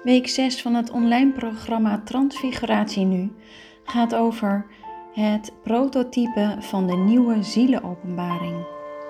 Week 6 van het online programma Transfiguratie Nu gaat over het prototype van de nieuwe zielenopenbaring.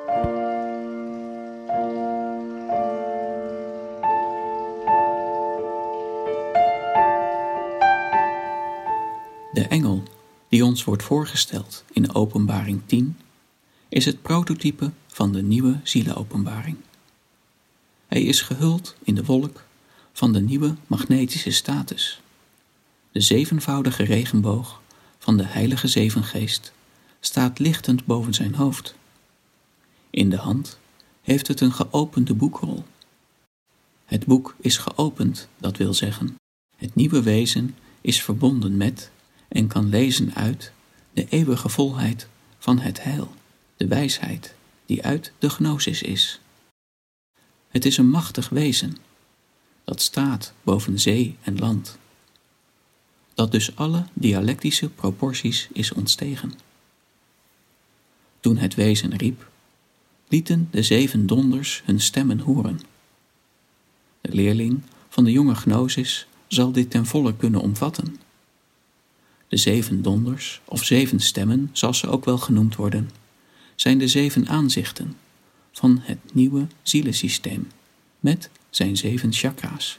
De engel die ons wordt voorgesteld in Openbaring 10 is het prototype van de nieuwe zielenopenbaring. Hij is gehuld in de wolk van de nieuwe magnetische status. De zevenvoudige regenboog van de heilige zevengeest staat lichtend boven zijn hoofd. In de hand heeft het een geopende boekrol. Het boek is geopend, dat wil zeggen, het nieuwe wezen is verbonden met en kan lezen uit de eeuwige volheid van het heil, de wijsheid die uit de gnosis is. Het is een machtig wezen, dat staat boven zee en land, dat dus alle dialectische proporties is ontstegen. Toen het wezen riep, lieten de zeven donders hun stemmen horen. De leerling van de jonge gnosis zal dit ten volle kunnen omvatten. De zeven donders, of zeven stemmen, zoals ze ook wel genoemd worden, zijn de zeven aanzichten van het nieuwe zielensysteem met zijn zeven chakra's.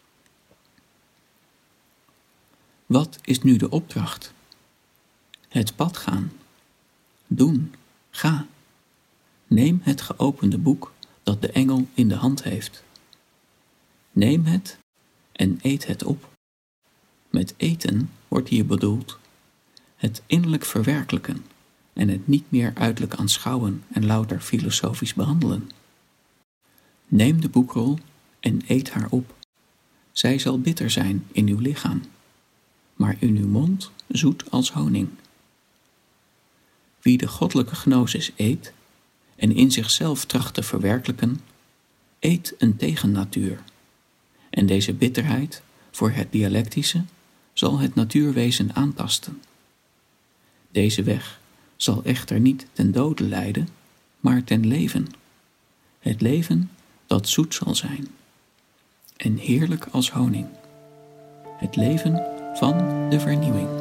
Wat is nu de opdracht? Het pad gaan. Doen. Ga. Neem het geopende boek dat de engel in de hand heeft. Neem het en eet het op. Met eten wordt hier bedoeld het innerlijk verwerkelijken en het niet meer uiterlijk aanschouwen en louter filosofisch behandelen. Neem de boekrol en eet haar op. Zij zal bitter zijn in uw lichaam, maar in uw mond zoet als honing. Wie de goddelijke gnosis eet en in zichzelf tracht te verwerkelijken, eet een tegennatuur. En deze bitterheid voor het dialectische zal het natuurwezen aantasten. Deze weg zal echter niet ten dode leiden, maar ten leven. Het leven dat zoet zal zijn en heerlijk als honing. Het leven van de vernieuwing.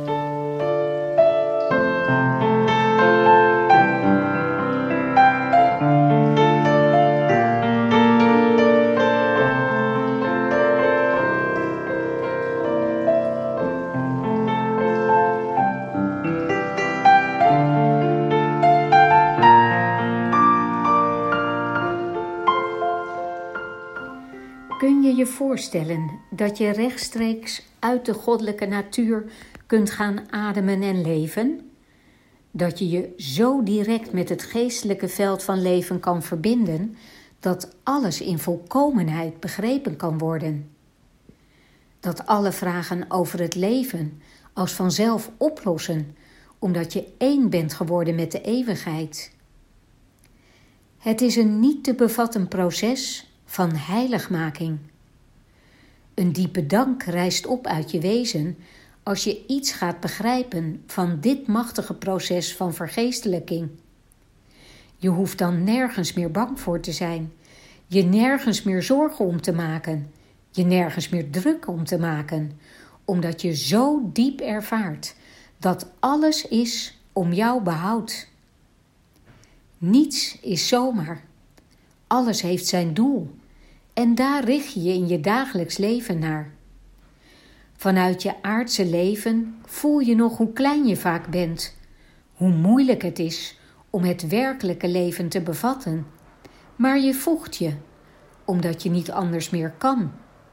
Kun je je voorstellen dat je rechtstreeks uit de goddelijke natuur kunt gaan ademen en leven? Dat je je zo direct met het geestelijke veld van leven kan verbinden, dat alles in volkomenheid begrepen kan worden? Dat alle vragen over het leven als vanzelf oplossen, omdat je één bent geworden met de eeuwigheid? Het is een niet te bevatten proces van heiligmaking. Een diepe dank rijst op uit je wezen als je iets gaat begrijpen van dit machtige proces van vergeestelijking. Je hoeft dan nergens meer bang voor te zijn, je nergens meer zorgen om te maken, je nergens meer druk om te maken, omdat je zo diep ervaart dat alles is om jouw behoud. Niets is zomaar. Alles heeft zijn doel en daar richt je in je dagelijks leven naar. Vanuit je aardse leven voel je nog hoe klein je vaak bent, hoe moeilijk het is om het werkelijke leven te bevatten, maar je voegt je, omdat je niet anders meer kan.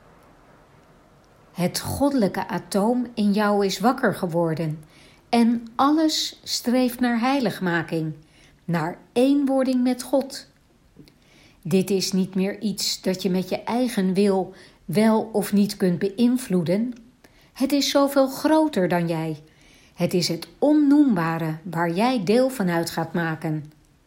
Het goddelijke atoom in jou is wakker geworden en alles streeft naar heiligmaking, naar eenwording met God. Dit is niet meer iets dat je met je eigen wil wel of niet kunt beïnvloeden. Het is zoveel groter dan jij. Het is het onnoembare waar jij deel van uit gaat maken.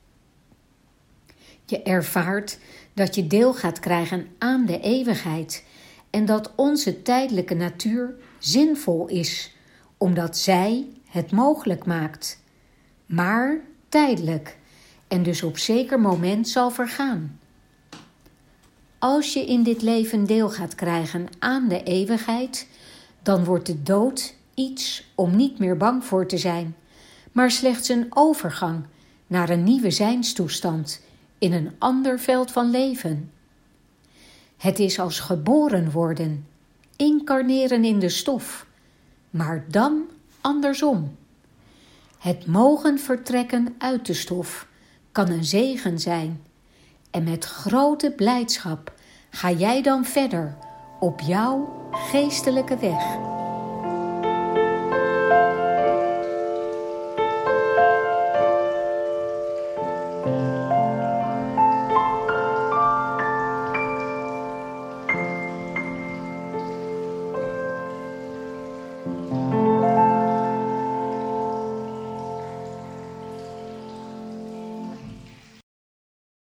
Je ervaart dat je deel gaat krijgen aan de eeuwigheid en dat onze tijdelijke natuur zinvol is, omdat zij het mogelijk maakt. Maar tijdelijk en dus op zeker moment zal vergaan. als je in dit leven deel gaat krijgen aan de eeuwigheid, dan wordt de dood iets om niet meer bang voor te zijn, maar slechts een overgang naar een nieuwe zijnstoestand in een ander veld van leven. Het is als geboren worden, incarneren in de stof, maar dan andersom. Het mogen vertrekken uit de stof kan een zegen zijn. En met grote blijdschap ga jij dan verder op jouw geestelijke weg.